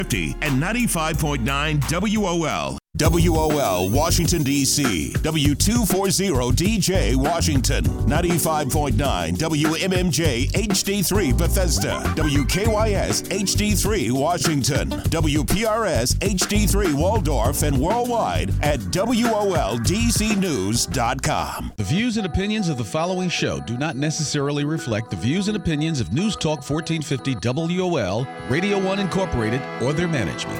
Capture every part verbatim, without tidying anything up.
and ninety-five point nine W O L. W O L, Washington, D C W two forty D J, Washington. ninety-five point nine W M M J, H D three, Bethesda. W K Y S, H D three, Washington. W P R S, H D three, Waldorf, and worldwide at W O L D C news dot com. The views and opinions of the following show do not necessarily reflect the views and opinions of News Talk fourteen fifty W O L, Radio One Incorporated, or their management.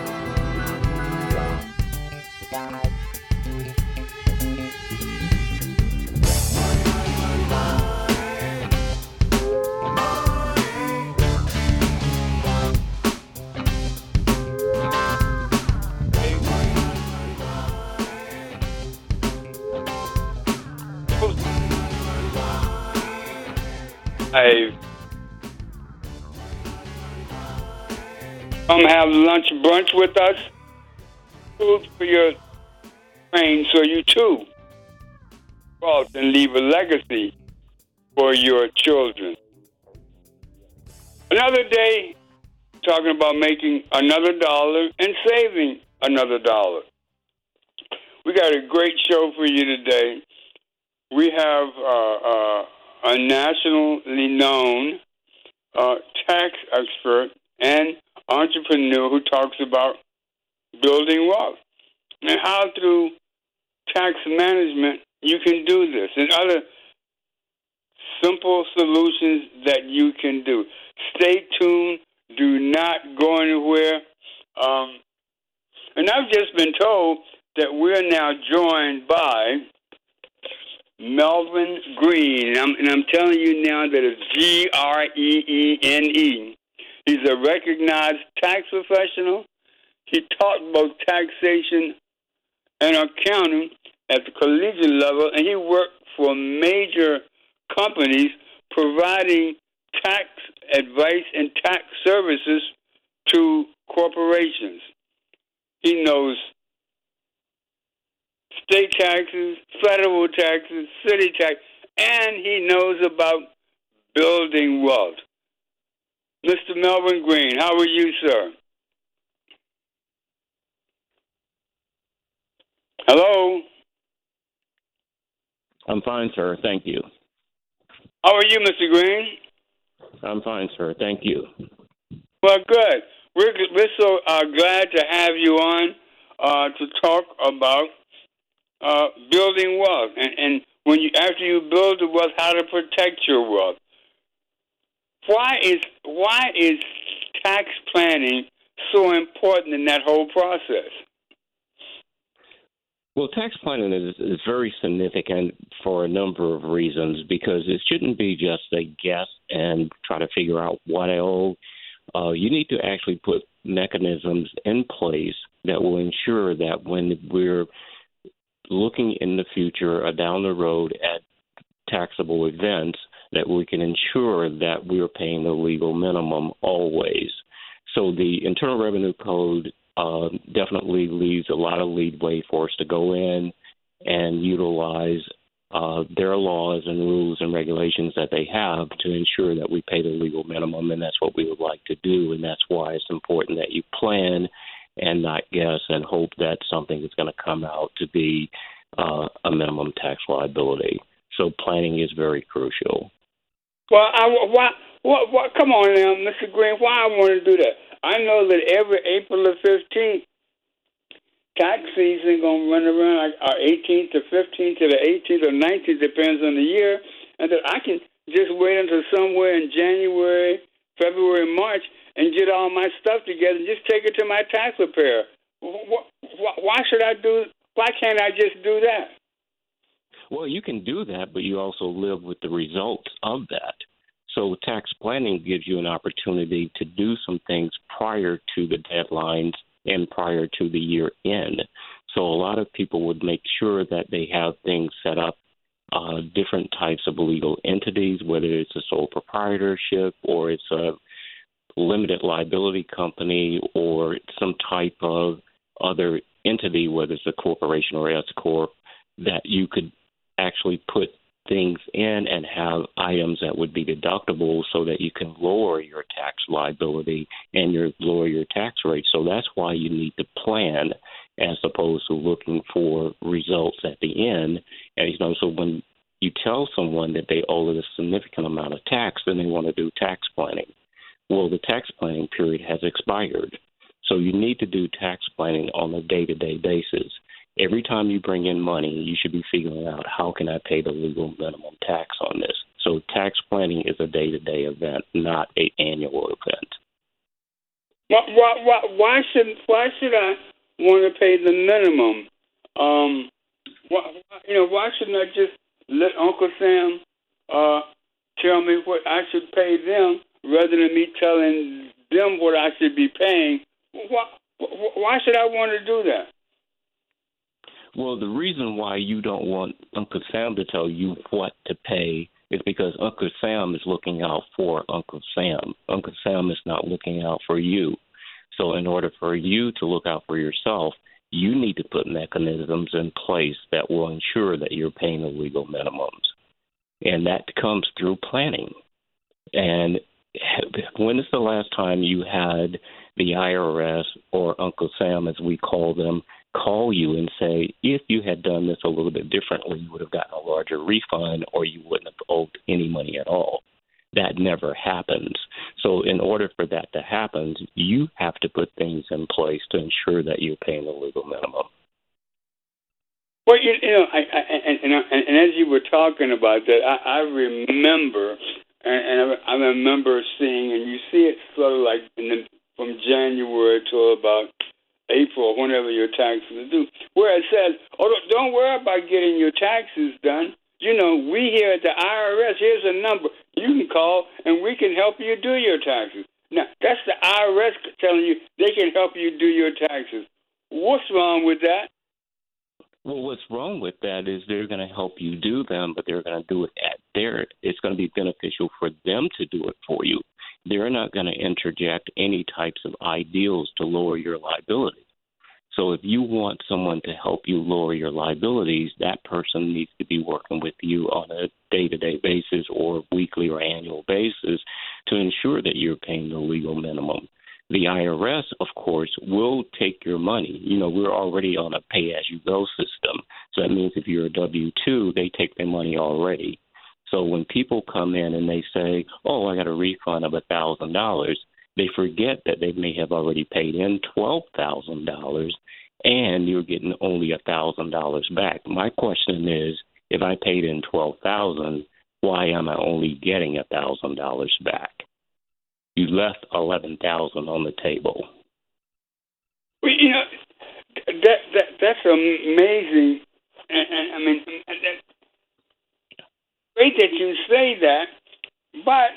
I come have lunch brunch with us. Food for your brain so you too cross and leave a legacy for your children. Another day talking about making another dollar and saving another dollar. We got a great show for you today. We have uh, uh, a nationally known uh, tax expert and entrepreneur who talks about building wealth and how through tax management you can do this and other simple solutions that you can do. Stay tuned. Do not go anywhere. Um, and I've just been told that we're now joined by Melvin Green. And I'm, and I'm telling you now that it's G R E E N E. He's a recognized tax professional. He taught both taxation and accounting at the collegiate level, and he worked for major companies providing tax advice and tax services to corporations. He knows state taxes, federal taxes, city tax, and he knows about building wealth. Mister Melvin Green, how are you, sir? Hello? I'm fine, sir. Thank you. How are you, Mister Green? I'm fine, sir. Thank you. Well, good. We're, we're so uh, glad to have you on uh, to talk about uh, building wealth. And, and when you after you build the wealth, how to protect your wealth. Why is why is tax planning so important in that whole process? Well, tax planning is, is very significant for a number of reasons because it shouldn't be just a guess and try to figure out what I owe. Uh, you need to actually put mechanisms in place that will ensure that when we're looking in the future or down the road at taxable events, that we can ensure that we're paying the legal minimum always. So the Internal Revenue Code uh, definitely leaves a lot of leeway for us to go in and utilize uh, their laws and rules and regulations that they have to ensure that we pay the legal minimum, and that's what we would like to do, and that's why it's important that you plan and not guess and hope that something is going to come out to be uh, a minimum tax liability. So planning is very crucial. Well, I, why, why, why, come on now, Mister Green, why I want to do that? I know that every April the fifteenth, tax season going to run around like uh, eighteenth to fifteenth to the eighteenth or nineteenth, depends on the year, and that I can just wait until somewhere in January, February, March, and get all my stuff together and just take it to my tax preparer. Why should I do, why can't I just do that? Well, you can do that, but you also live with the results of that. So tax planning gives you an opportunity to do some things prior to the deadlines and prior to the year end. So a lot of people would make sure that they have things set up, uh, different types of legal entities, whether it's a sole proprietorship or it's a limited liability company or some type of other entity, whether it's a corporation or S corp, that you could actually put things in and have items that would be deductible so that you can lower your tax liability and your lower your tax rate. So that's why you need to plan as opposed to looking for results at the end. And, you know, so when you tell someone that they owe a significant amount of tax, then they want to do tax planning. Well, the tax planning period has expired. So you need to do tax planning on a day-to-day basis. Every time you bring in money, you should be figuring out how can I pay the legal minimum tax on this. So tax planning is a day-to-day event, not an annual event. Why, why, why, why should why should I want to pay the minimum? Um, why, you know, why shouldn't I just let Uncle Sam uh, tell me what I should pay them rather than me telling them what I should be paying? Why, why should I want to do that? Well, the reason why you don't want Uncle Sam to tell you what to pay is because Uncle Sam is looking out for Uncle Sam. Uncle Sam is not looking out for you. So in order for you to look out for yourself, you need to put mechanisms in place that will ensure that you're paying the legal minimums. And that comes through planning. And when is the last time you had the I R S or Uncle Sam, as we call them, call you and say, if you had done this a little bit differently, you would have gotten a larger refund or you wouldn't have owed any money at all? That never happens. So in order for that to happen, you have to put things in place to ensure that you're paying the legal minimum. Well, you, you know, I, I, and, and, and as you were talking about that, I, I remember, and, and I, I remember seeing, and you see it sort of like in the, from January to about April, whenever your taxes are due, where it says, oh, don't worry about getting your taxes done. You know, we here at the I R S, here's a number. You can call, and we can help you do your taxes. Now, that's the I R S telling you they can help you do your taxes. What's wrong with that? Well, what's wrong with that is they're going to help you do them, but they're going to do it at their – it's going to be beneficial for them to do it for you. They're not going to interject any types of ideals to lower your liability. So if you want someone to help you lower your liabilities, that person needs to be working with you on a day-to-day basis or weekly or annual basis to ensure that you're paying the legal minimum. The I R S, of course, will take your money. You know, we're already on a pay-as-you-go system. So that means if you're a W two, they take their money already. So when people come in and they say, oh, I got a refund of one thousand dollars, they forget that they may have already paid in twelve thousand dollars and you're getting only one thousand dollars back. My question is, if I paid in twelve thousand dollars, why am I only getting one thousand dollars back? You left eleven thousand dollars on the table. Well, you know, that, that that's amazing. And, and I mean, that's great that you say that, but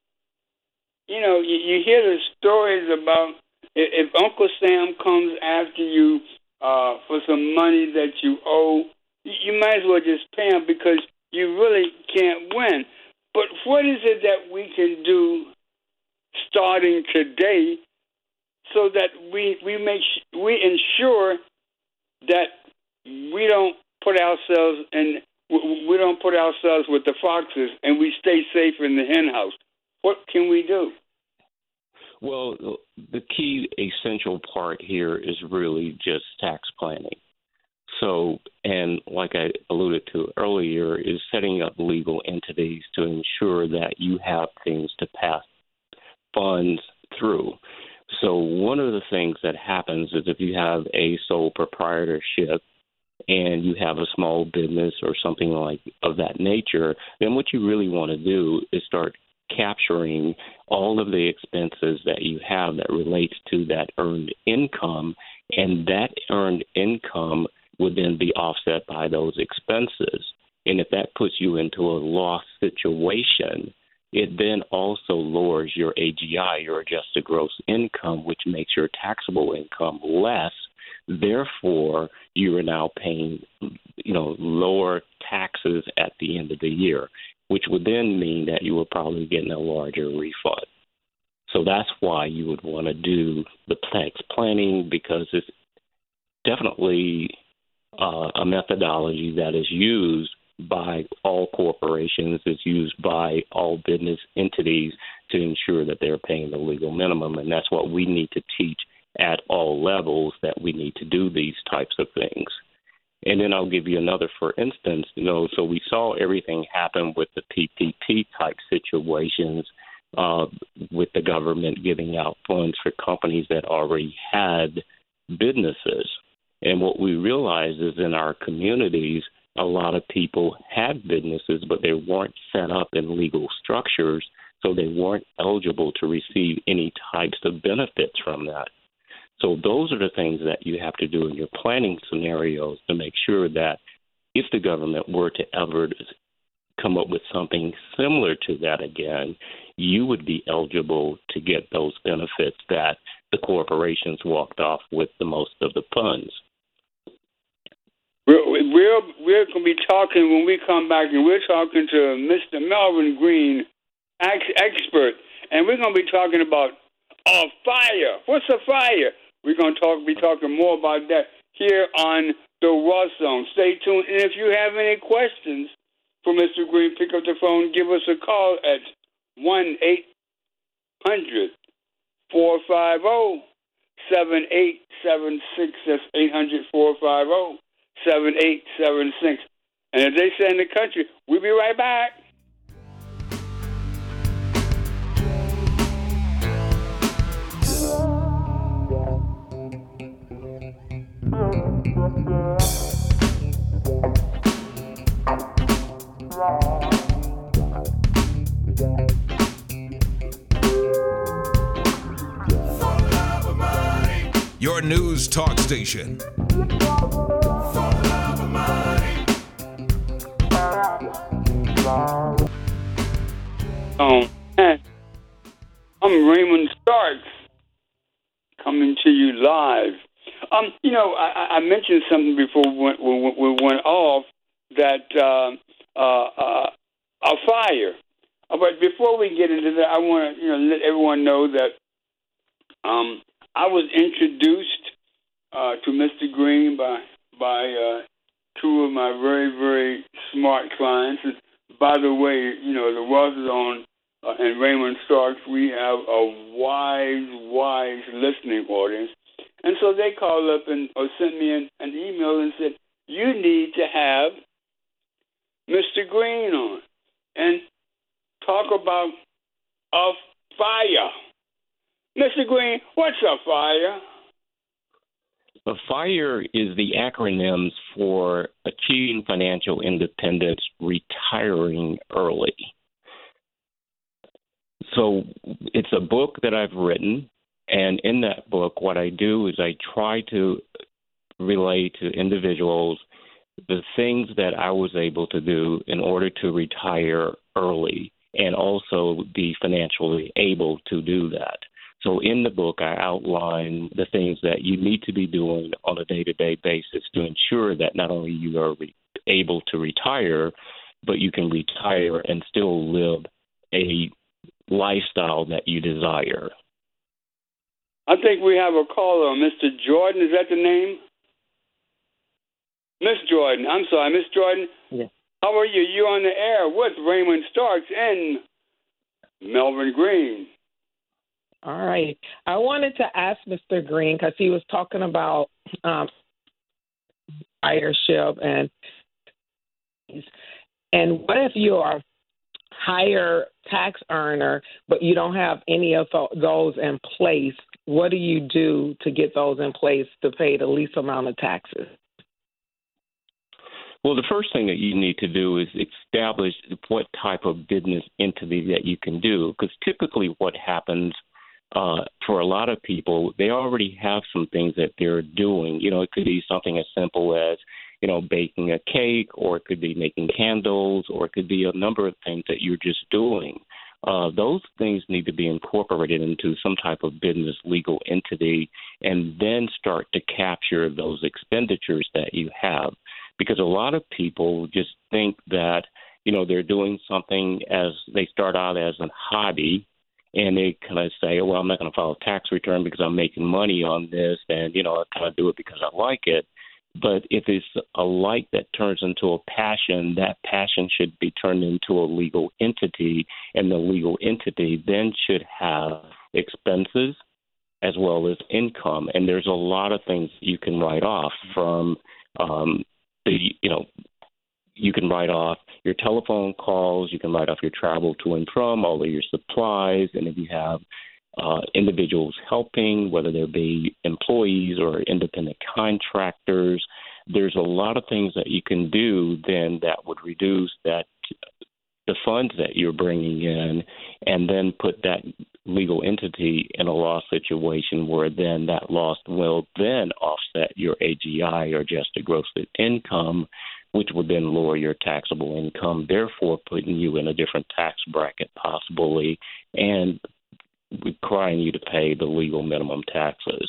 you know, you, you hear the stories about if, if Uncle Sam comes after you uh, for some money that you owe, you, you might as well just pay him because you really can't win. But what is it that we can do starting today so that we we make we ensure that we don't put ourselves in we don't put ourselves with the foxes and we stay safe in the hen house? What can we do? Well, the key essential part here is really just tax planning. So, and like I alluded to earlier, is setting up legal entities to ensure that you have things to pass funds through. So one of the things that happens is if you have a sole proprietorship and you have a small business or something like of that nature, then what you really want to do is start capturing all of the expenses that you have that relates to that earned income, and that earned income would then be offset by those expenses. And if that puts you into a loss situation, it then also lowers your A G I, your adjusted gross income, which makes your taxable income less. Therefore, you are now paying, you know, lower taxes at the end of the year, which would then mean that you were probably getting a larger refund. So that's why you would want to do the tax planning, because it's definitely uh, a methodology that is used by all corporations. It's used by all business entities to ensure that they're paying the legal minimum. And that's what we need to teach at all levels, that we need to do these types of things. And then I'll give you another, for instance, you know, so we saw everything happen with the P P P type situations, uh, with the government giving out funds for companies that already had businesses. And what we realized is in our communities, a lot of people had businesses, but they weren't set up in legal structures, so they weren't eligible to receive any types of benefits from that. So those are the things that you have to do in your planning scenarios to make sure that if the government were to ever come up with something similar to that again, you would be eligible to get those benefits that the corporations walked off with the most of the funds. We're, we're, we're going to be talking when we come back, and we're talking to Mister Melvin Green, ex- expert, and we're going to be talking about a fire. What's a fire? We're going to talk, be talking more about that here on the Wealth Zone. Stay tuned, and if you have any questions for Mister Green, pick up the phone, give us a call at one eight hundred four five zero seven eight seven six. That's eight hundred four five zero seven eight seven six. And if they say in the country, we'll be right back. Your news talk station. Oh, man. I'm Raymond Starks, coming to you live. Um, you know, I, I mentioned something before we went, we, we went off, that uh, uh, uh, a fire. Uh, but before we get into that, I want to, you know, let everyone know that um, I was introduced uh, to Mister Green by by uh, two of my very, very smart clients. And by the way, you know, the Wealth Zone uh, and Raymond Starks, we have a wise, wise listening audience. And so they called up and or sent me an, an email and said, you need to have Mister Green on and talk about a fire. Mister Green, what's a fire? A FIRE is the acronyms for Achieving Financial Independence, Retiring Early. So it's a book that I've written, and in that book, what I do is I try to relay to individuals the things that I was able to do in order to retire early and also be financially able to do that. So in the book, I outline the things that you need to be doing on a day-to-day basis to ensure that not only you are re- able to retire, but you can retire and still live a lifestyle that you desire. I think we have a caller, Mister Jordan. Is that the name? Miss Jordan. I'm sorry, Miss Jordan. Yes. How are you? You're on the air with Raymond Starks and Melvin Green. All right. I wanted to ask Mister Green, because he was talking about um, ridership and and what if you are a higher tax earner, but you don't have any of those in place? What do you do to get those in place to pay the least amount of taxes? Well, the first thing that you need to do is establish what type of business entity that you can do, because typically what happens uh, for a lot of people, they already have some things that they're doing. You know, it could be something as simple as, you know, baking a cake, or it could be making candles, or it could be a number of things that you're just doing. Uh, those things need to be incorporated into some type of business legal entity and then start to capture those expenditures that you have. Because a lot of people just think that, you know, they're doing something as they start out as a hobby, and they kind of say, well, I'm not going to file a tax return because I'm making money on this, and, you know, I kind of do it because I like it. But if it's a like that turns into a passion, that passion should be turned into a legal entity, and the legal entity then should have expenses as well as income. And there's a lot of things you can write off from um, the, you know, you can write off your telephone calls, you can write off your travel to and from, all of your supplies, and if you have uh, individuals helping, whether they be employees or independent contractors, there's a lot of things that you can do then that would reduce that the funds that you're bringing in, and then put that legal entity in a loss situation where then that loss will then offset your A G I or adjusted gross income, which would then lower your taxable income, therefore putting you in a different tax bracket possibly and requiring you to pay the legal minimum taxes.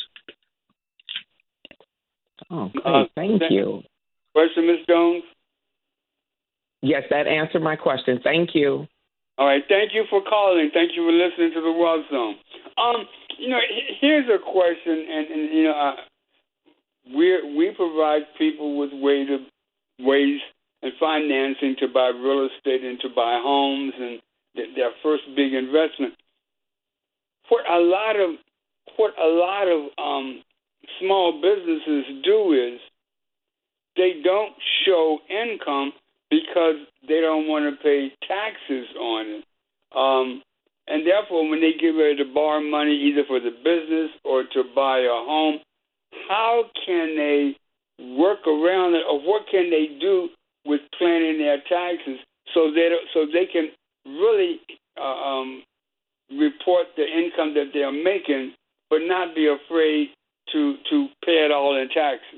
Oh, great. Uh, Thank th- you. Question, Miz Jones? Yes, that answered my question. Thank you. All right. Thank you for calling. Thank you for listening to the Wealth Zone. Um, you know, here's a question, and, and you know, uh, we we provide people with way to, ways and financing to buy real estate and to buy homes and th- their first big investment. What a lot of what a lot of um, small businesses do is they don't show income because they don't want to pay taxes on it. Um, and therefore, when they get ready to borrow money either for the business or to buy a home, how can they work around it, or what can they do with planning their taxes so that so they can really uh, um, report the income that they're making, but not be afraid to to pay it all in taxes?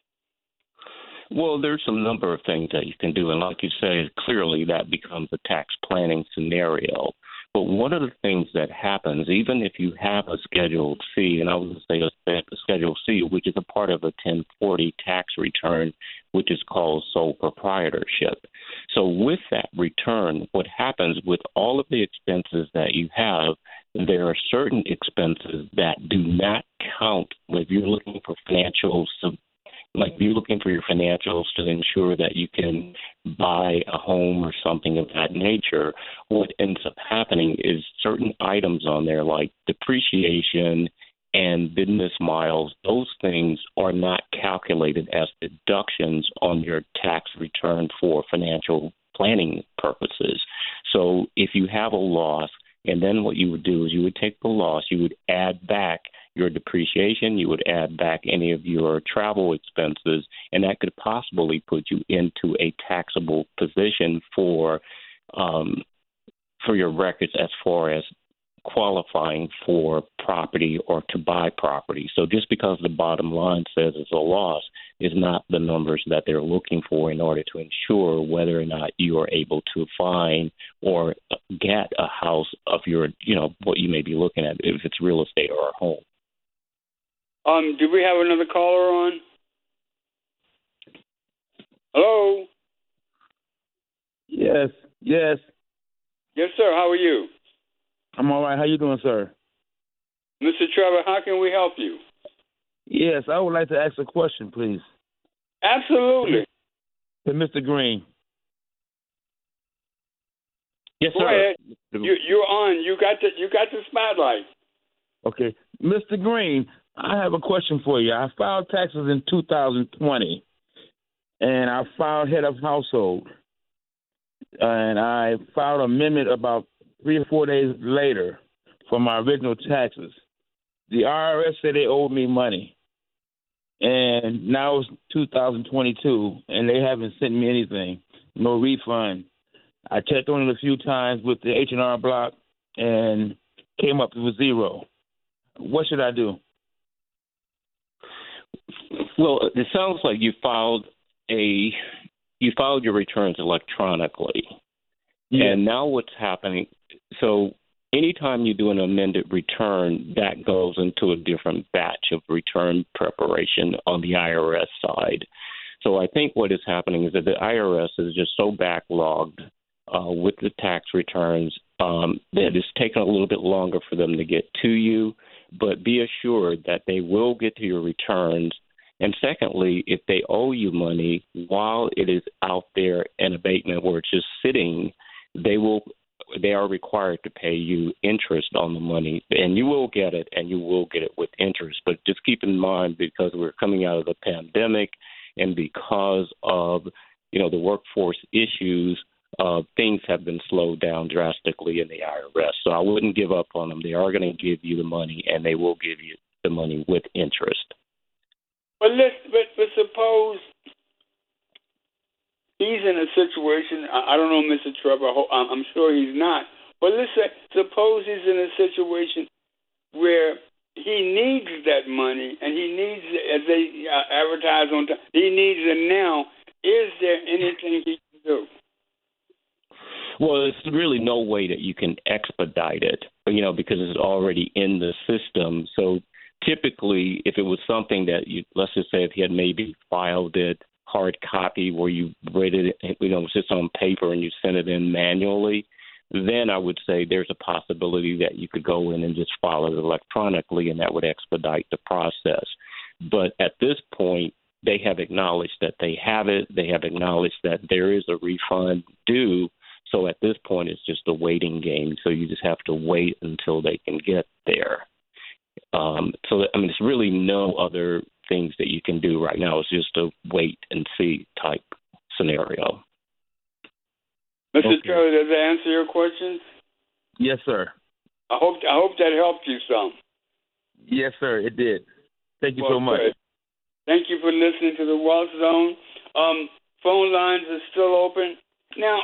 Well, there's a number of things that you can do, and like you say, clearly that becomes a tax planning scenario. But one of the things that happens, even if you have a Schedule C, and I was going to say a Schedule C, which is a part of a ten forty tax return, which is called sole proprietorship. So with that return, what happens with all of the expenses that you have, there are certain expenses that do not count if you're looking for financial Like you're looking for your financials to ensure that you can buy a home or something of that nature. What ends up happening is certain items on there like depreciation and business miles, those things are not calculated as deductions on your tax return for financial planning purposes. So if you have a loss, and then what you would do is you would take the loss, you would add back your depreciation, you would add back any of your travel expenses, and that could possibly put you into a taxable position for um, for your records as far as qualifying for property or to buy property. So just because the bottom line says it's a loss is not the numbers that they're looking for in order to ensure whether or not you are able to find or get a house of your, you know, what you may be looking at, if it's real estate or a home. Um, do we have another caller on? Hello? Yes, yes. Yes, sir. How are you? I'm all right. How you doing, sir? Mister Trevor, how can we help you? Yes, I would like to ask a question, please. Absolutely. To Mister Green. Yes, Go sir. ahead. You, you're on. You got the you got the spotlight. Okay. Mister Green, I have a question for you. I filed taxes in two thousand twenty, and I filed head of household. And I filed an amendment about three or four days later for my original taxes. The I R S said they owed me money. And now it's two thousand twenty-two, and they haven't sent me anything, no refund. I checked on it a few times with the H and R Block and came up with zero. What should I do? Well, it sounds like you filed a you filed your returns electronically. Yeah. And now what's happening, so anytime you do an amended return, that goes into a different batch of return preparation on the I R S side. So I think what is happening is that the I R S is just so backlogged uh, with the tax returns um, that it's taken a little bit longer for them to get to you. But be assured that they will get to your returns. And secondly, if they owe you money while it is out there in abatement where it's just sitting, they will they are required to pay you interest on the money, and you will get it, and you will get it with interest. But just keep in mind, because we're coming out of the pandemic, and because of you know the workforce issues, uh, things have been slowed down drastically in the I R S. So I wouldn't give up on them. They are going to give you the money, and they will give you the money with interest. But let's but, but suppose he's in a situation. I, I don't know, Mister Trevor. I'm, I'm sure he's not. But let's say suppose he's in a situation where he needs that money and he needs, as they uh, advertise on time, he needs it now. Is there anything he can do? Well, there's really no way that you can expedite it, you know, because it's already in the system. So typically, if it was something that you, let's just say if he had maybe filed it hard copy where you read it, you know, just on paper and you sent it in manually, then I would say there's a possibility that you could go in and just file it electronically, and that would expedite the process. But at this point, they have acknowledged that they have it. They have acknowledged that there is a refund due. So at this point, it's just a waiting game. So you just have to wait until they can get there. Um, so, I mean, there's really no other things that you can do right now. It's just a wait and see type scenario. Mister Okay. Trevor, does that answer your question? Yes, sir. I hope I hope that helped you some. Yes, sir. It did. Thank you Well, so much. good. Thank you for listening to the Wealth Zone. Um, phone lines are still open. Now,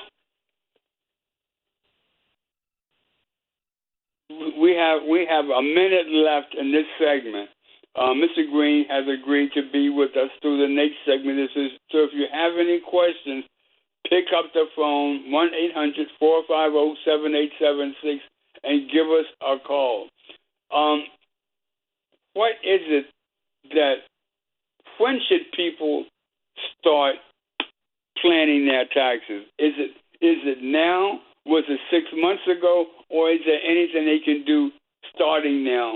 we have we have a minute left in this segment. Uh, Mister Green has agreed to be with us through the next segment. This is, so if you have any questions, pick up the phone, one eight hundred four five zero seven eight seven six, and give us a call. Um, what is it that, when should people start planning their taxes? Is it is it now? Was it six months ago? Or is there anything they can do starting now?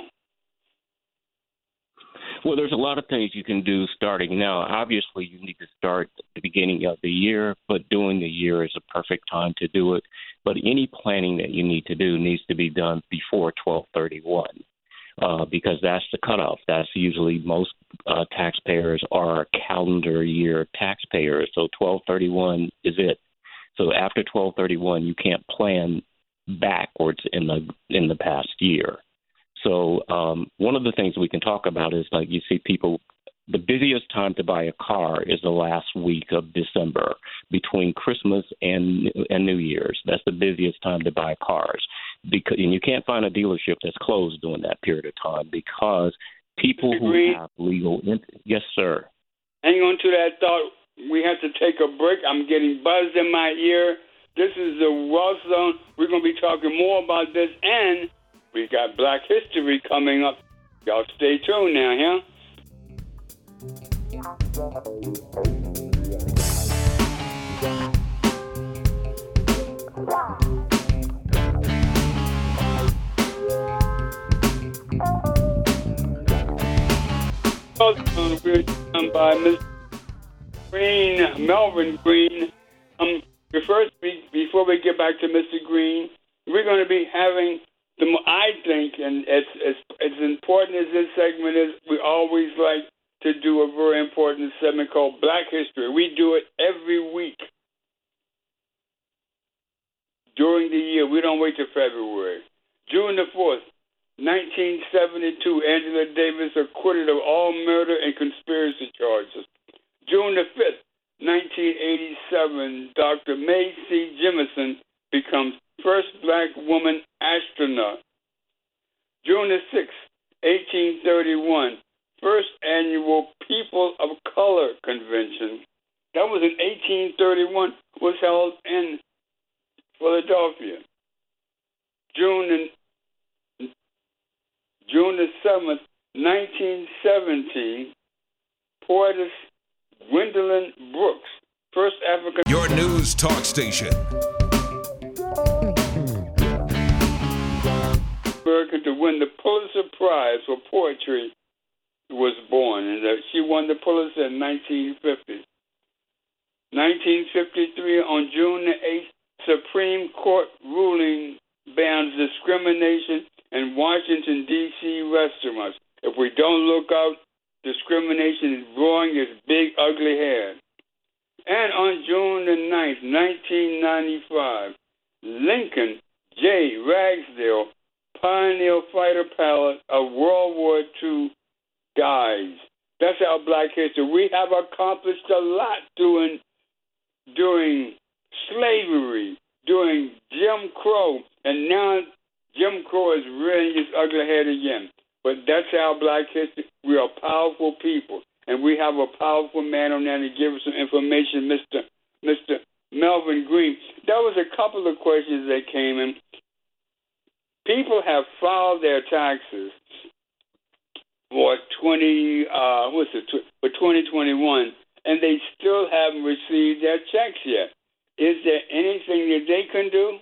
Well, there's a lot of things you can do starting now. Obviously, you need to start at the beginning of the year, but during the year is a perfect time to do it. But any planning that you need to do needs to be done before twelve thirty-one, uh, because that's the cutoff. That's usually most uh, taxpayers are calendar year taxpayers, so twelve thirty-one is it. So after twelve thirty-one, you can't plan backwards in the in the past year. So um, one of the things we can talk about is, like, you see people, the busiest time to buy a car is the last week of December, between Christmas and and New Year's. That's the busiest time to buy cars, because and you can't find a dealership that's closed during that period of time, because people who have legal – yes, sir. Hang on to that thought. We have to take a break. I'm getting buzzed in my ear. This is the Wealth Zone. We're going to be talking more about this, and we got Black History coming up. Y'all stay tuned now, huh? Also, we're done by Mister Green, Melvin Green. Um, first, before we get back to Mister Green, we're going to be having the. I think, and it's as as important as this segment is, we always like to do a very important segment called Black History. We do it every week during the year. We don't wait till February. June the fourth, nineteen seventy-two, Angela Davis acquitted of all murder and conspiracy charges. June the fifth, nineteen eighty-seven, Doctor Mae C. Jemison becomes first black woman astronaut. June the sixth, eighteen thirty-one, first annual People of Color Convention. That was in eighteen thirty-one, was held in Philadelphia. June and June the seventh, nineteen seventeen, poetess Gwendolyn Brooks, first African... Your news talk station. American to win the Pulitzer Prize for poetry was born, and that she won the Pulitzer in nineteen fifty. nineteen fifty-three, on June the eighth, Supreme Court ruling bans discrimination in Washington, D C restaurants. If we don't look out, discrimination is growing its big, ugly head. And on June the ninth, nineteen ninety-five, Lincoln J. Ragsdale, pioneer fighter pilot of World War Two, dies. That's our Black history. We have accomplished a lot during, during slavery, during Jim Crow, and now Jim Crow is rearing its ugly head again. But that's our Black history. We are powerful people, and we have a powerful man on there to give us some information, Mister Mister Melvin Green. There was a couple of questions that came in. People have filed their taxes for twenty, uh, what's it, for twenty twenty-one, and they still haven't received their checks yet. Is there anything that they can do?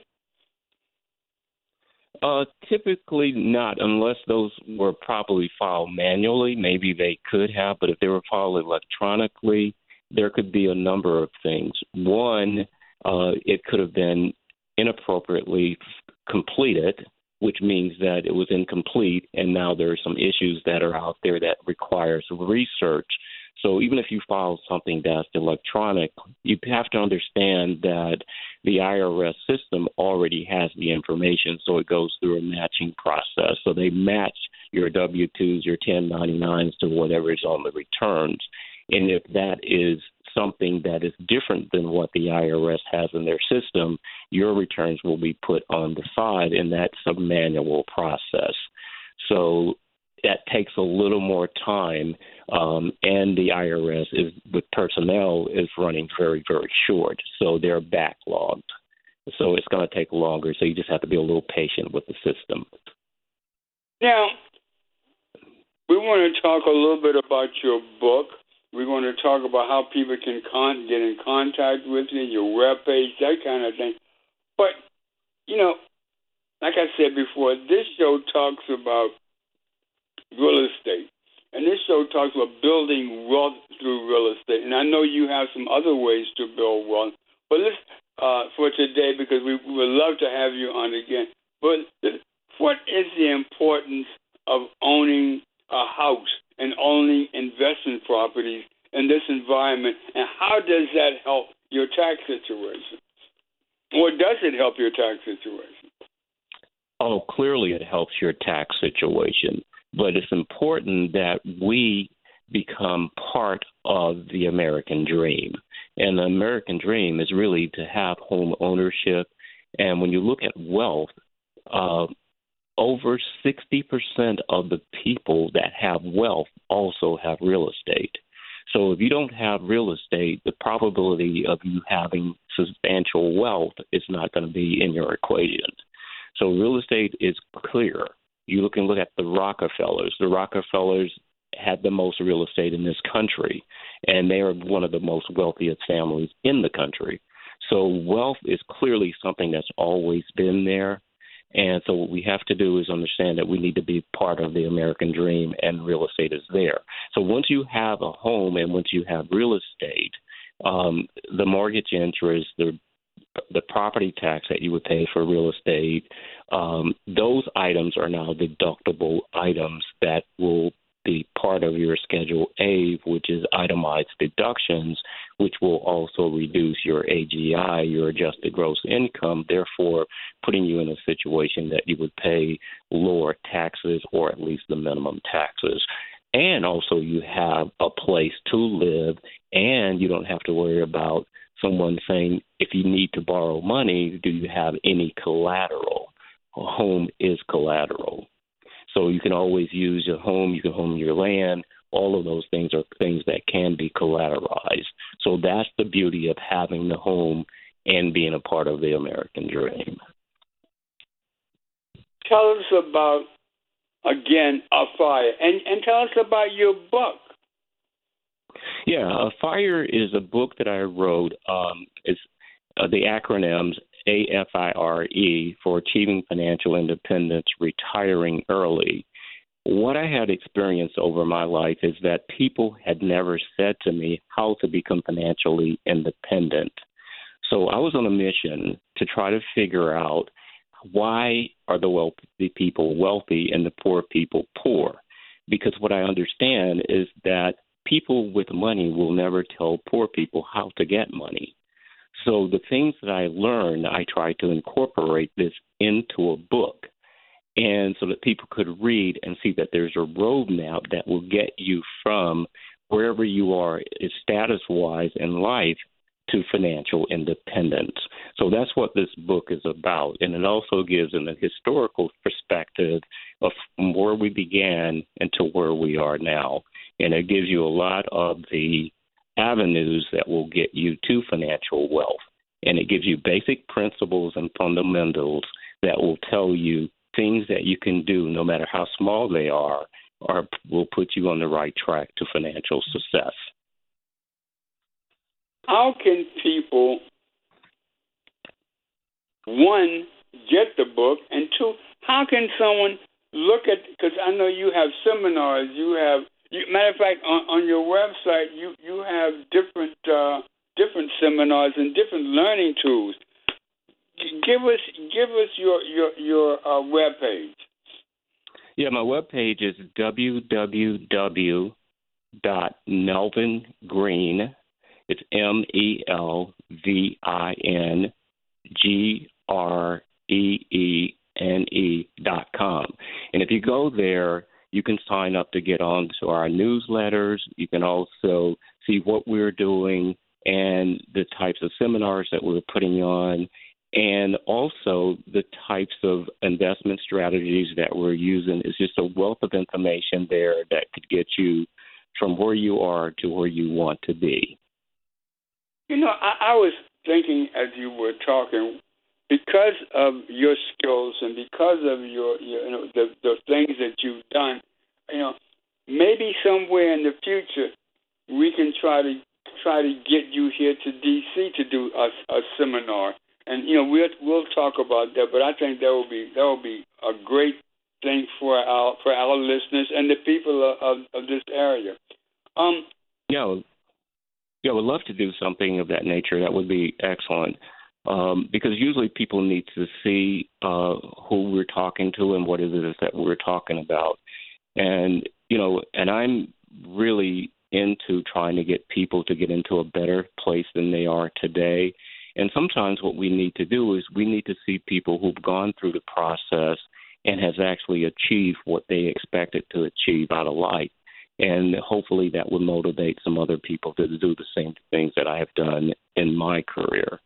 Uh, typically not, unless those were properly filed manually. Maybe they could have, but if they were filed electronically, there could be a number of things. One, uh, it could have been inappropriately completed, which means that it was incomplete, and now there are some issues that are out there that require some research. So even if you file something that's electronic, you have to understand that the I R S system already has the information, so it goes through a matching process. So they match your W two's, your ten ninety-nines to whatever is on the returns. And if that is something that is different than what the I R S has in their system, your returns will be put on the side, and that's a manual process. So that takes a little more time, um, and the I R S is with personnel is running very, very short, so they're backlogged. So it's going to take longer, so you just have to be a little patient with the system. Now, we want to talk a little bit about your book. We want to talk about how people can con- get in contact with you, your webpage, that kind of thing. But, you know, like I said before, this show talks about real estate. And this show talks about building wealth through real estate. And I know you have some other ways to build wealth. But let's, uh, for today, because we, we would love to have you on again. But what is the importance of owning a house and owning investment properties in this environment? And how does that help your tax situation? Or does it help your tax situation? Oh, clearly it helps your tax situation. But it's important that we become part of the American dream. And the American dream is really to have home ownership. And when you look at wealth, uh, over sixty percent of the people that have wealth also have real estate. So if you don't have real estate, the probability of you having substantial wealth is not going to be in your equation. So real estate is clear. You can look at the Rockefellers. The Rockefellers had the most real estate in this country, and they are one of the most wealthiest families in the country. So wealth is clearly something that's always been there. And so what we have to do is understand that we need to be part of the American dream, and real estate is there. So once you have a home and once you have real estate, um, the mortgage interest, the the property tax that you would pay for real estate, um, those items are now deductible items that will be part of your Schedule A, which is itemized deductions, which will also reduce your A G I, your adjusted gross income, therefore putting you in a situation that you would pay lower taxes or at least the minimum taxes. And also you have a place to live, and you don't have to worry about someone saying, if you need to borrow money, do you have any collateral? A home is collateral. So you can always use your home, you can own your land. All of those things are things that can be collateralized. So that's the beauty of having the home and being a part of the American dream. Tell us about, again, A Fire, and, and tell us about your book. Yeah, A Fire is a book that I wrote. Um, it's uh, the acronyms A F I R E for Achieving Financial Independence, Retiring Early. what I had experienced over my life is that people had never said to me how to become financially independent. So I was on a mission to try to figure out why are the wealthy people wealthy and the poor people poor? Because what I understand is that people with money will never tell poor people how to get money. So the things that I learned, I tried to incorporate this into a book, and so that people could read and see that there's a roadmap that will get you from wherever you are status-wise in life to financial independence. So that's what this book is about, and it also gives an, a historical perspective of from where we began and to where we are now. And it gives you a lot of the avenues that will get you to financial wealth. And it gives you basic principles and fundamentals that will tell you things that you can do, no matter how small they are, or will put you on the right track to financial success. How can people, one, get the book, and two, how can someone look at, because I know you have seminars, you have, you, matter of fact, on, on your website, you, you have different uh, different seminars and different learning tools. Give us give us your your your uh, web page. Yeah, my web page is w w w dot melvin green. It's M E L V I N G R E E N E dot com. And if you go there, you can sign up to get on to our newsletters. You can also see what we're doing and the types of seminars that we're putting on, and also the types of investment strategies that we're using. It's just a wealth of information there that could get you from where you are to where you want to be. You know, I, I was thinking as you were talking, because of your skills and because of your, your you know, the, the things that you've done, you know, maybe somewhere in the future we can try to try to get you here to D C to do a, a seminar. And you know, we'll we'll talk about that. But I think that will be that will be a great thing for our for our listeners and the people of, of, of this area. Um, yeah, yeah, I would love to do something of that nature. That would be excellent. Um, because usually people need to see uh, who we're talking to and what it is that we're talking about. And, you know, and I'm really into trying to get people to get into a better place than they are today. And sometimes what we need to do is we need to see people who've gone through the process and has actually achieved what they expected to achieve out of life. And hopefully that will motivate some other people to do the same things that I have done in my career.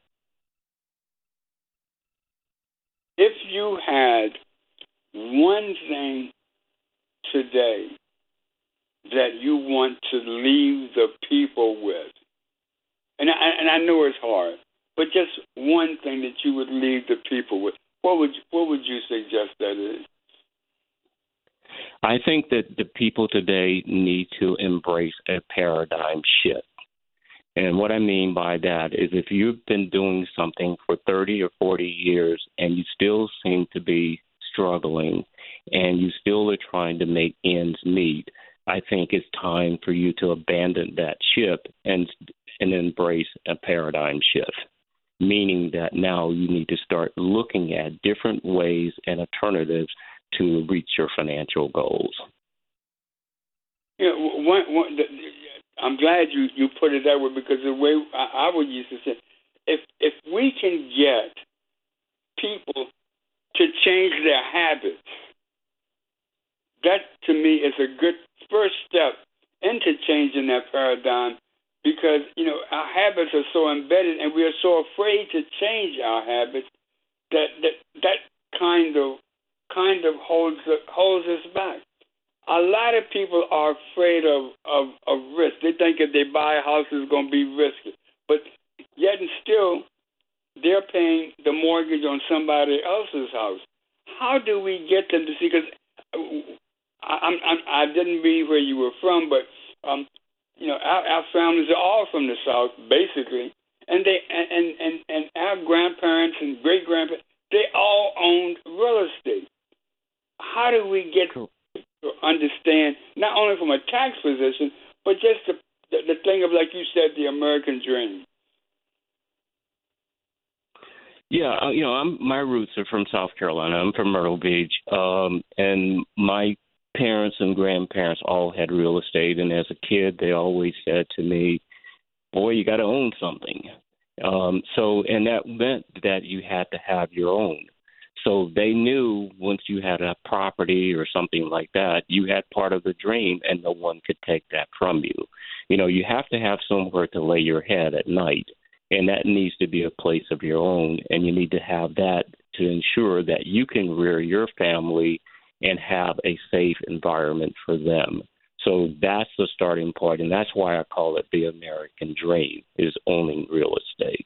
If you had one thing today that you want to leave the people with, and I, and I know it's hard, but just one thing that you would leave the people with, what would what would you suggest that is? I think that the people today need to embrace a paradigm shift. And what I mean by that is if you've been doing something for thirty or forty years and you still seem to be struggling and you still are trying to make ends meet, I think it's time for you to abandon that ship and and embrace a paradigm shift, meaning that now you need to start looking at different ways and alternatives to reach your financial goals. Yeah, one, one, the, I'm glad you, you put it that way, because the way I, I would use to say, if if we can get people to change their habits, that to me is a good first step into changing that paradigm, because you know our habits are so embedded and we are so afraid to change our habits that that, that kind of kind of holds holds us back. A lot of people are afraid of, of, of risk. They think if they buy a house, it's going to be risky. But yet and still, they're paying the mortgage on somebody else's house. How do we get them to see? Because I, I'm, I'm, I didn't read where you were from, but um, you know, our, our families are all from the South, basically, and they and, and, and our grandparents and great grandparents, they all owned real estate. How do we get to understand, not only from a tax position, but just the, the, the thing of, like you said, the American dream. Yeah, uh, you know, I'm my roots are from South Carolina. I'm from Myrtle Beach, um, and my parents and grandparents all had real estate. And as a kid, they always said to me, "Boy, you got to own something." Um, so, and that meant that you had to have your own. So they knew once you had a property or something like that, you had part of the dream, and no one could take that from you. You know, you have to have somewhere to lay your head at night. And that needs to be a place of your own, and you need to have that to ensure that you can rear your family and have a safe environment for them. So that's the starting point, and that's why I call it the American dream, is owning real estate.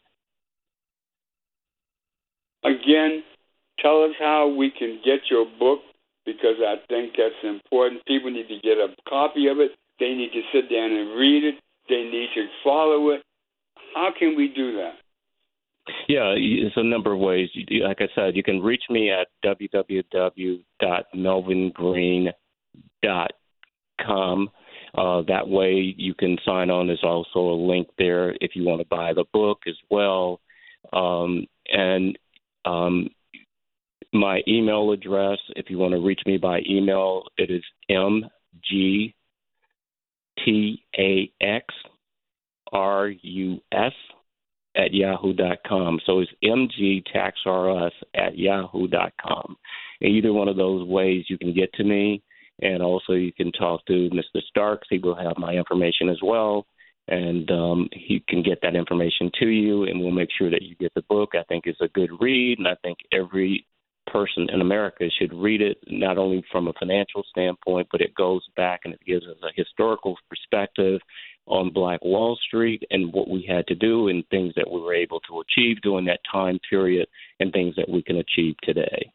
Again, tell us how we can get your book, because I think that's important. People need to get a copy of it. They need to sit down and read it. They need to follow it. How can we do that? Yeah, it's a number of ways. Like I said, you can reach me at w w w dot melvin green dot com. Uh, that way you can sign on. There's also a link there if you want to buy the book as well. Um, and um, my email address, if you want to reach me by email, it is m g t a x R U S at yahoo dot com. So it's M G Tax R S at yahoo dot com. And either one of those ways you can get to me. And also you can talk to Mister Starks. He will have my information as well. And um, he can get that information to you, and we'll make sure that you get the book. I think it's a good read, and I think every person in America should read it, not only from a financial standpoint, but it goes back and it gives us a historical perspective on Black Wall Street and what we had to do and things that we were able to achieve during that time period and things that we can achieve today.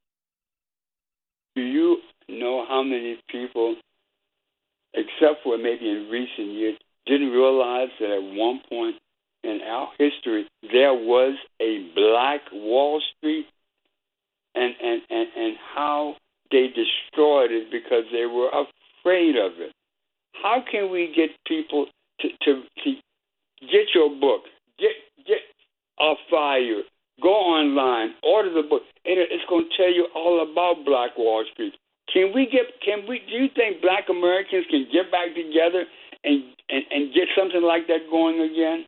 Do you know how many people, except for maybe in recent years, didn't realize that at one point in our history there was a Black Wall Street, and, and, and, and how they destroyed it because they were afraid of it? How can we get people to, to, to get your book, get get a flyer, go online, order the book, and it's going to tell you all about Black Wall Street. Can we get? Can we? Do you think Black Americans can get back together and, and, and get something like that going again?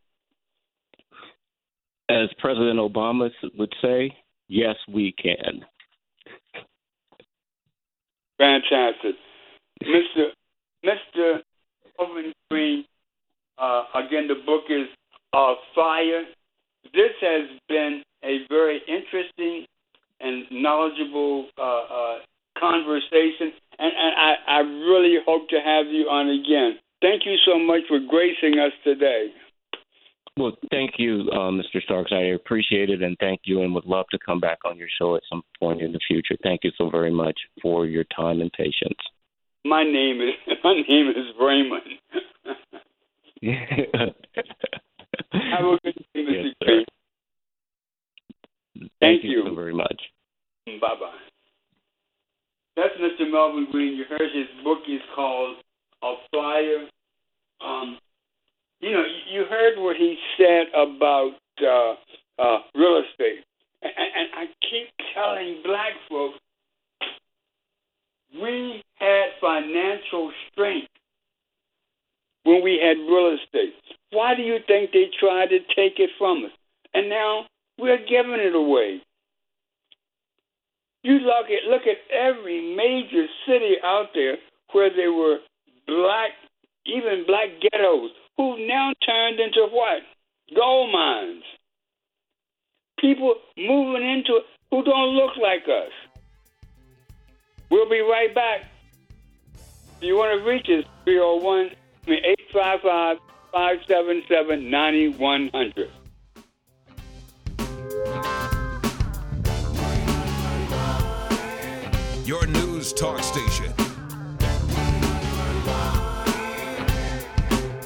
As President Obama would say, yes, we can. Fantastic, Mister Mister Melvin Green. Uh, again, the book is uh, Fire. This has been a very interesting and knowledgeable uh, uh, conversation, and, and I, I really hope to have you on again. Thank you so much for gracing us today. Well, thank you, uh, Mister Starks. I appreciate it, and thank you, and would love to come back on your show at some point in the future. Thank you so very much for your time and patience. My name is my name is Raymond. Have a good day, Mister Yes, Green. Thank, Thank you. you so very much. Bye-bye. That's Mister Melvin Green. You heard his book is called A Flyer. Um, you know, you heard what he said about uh, uh, real estate. And, and I keep telling black folks, we had financial strength when we had real estate. Why do you think they tried to take it from us? And now we're giving it away. You look at look at every major city out there where there were black, even black ghettos, who've now turned into what? Gold mines. People moving into it who don't look like us. We'll be right back. If you want to reach us, three oh one, I mean eight five five, five seven seven, nine one zero zero. Your news talk station,